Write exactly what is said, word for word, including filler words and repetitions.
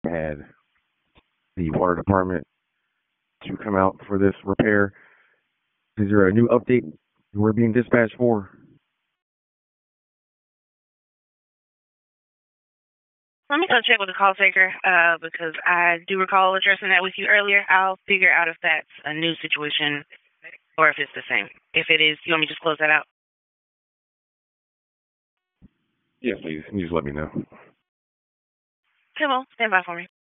had the water department to come out for this repair. Is there a new update we're being dispatched for? Let me go check with the call taker, uh, because I do recall addressing that with you earlier. I'll figure out if that's a new situation or if it's the same. If it is, you want me to just close that out? Yes, please. You just let me know. Okay, well, stand by for me.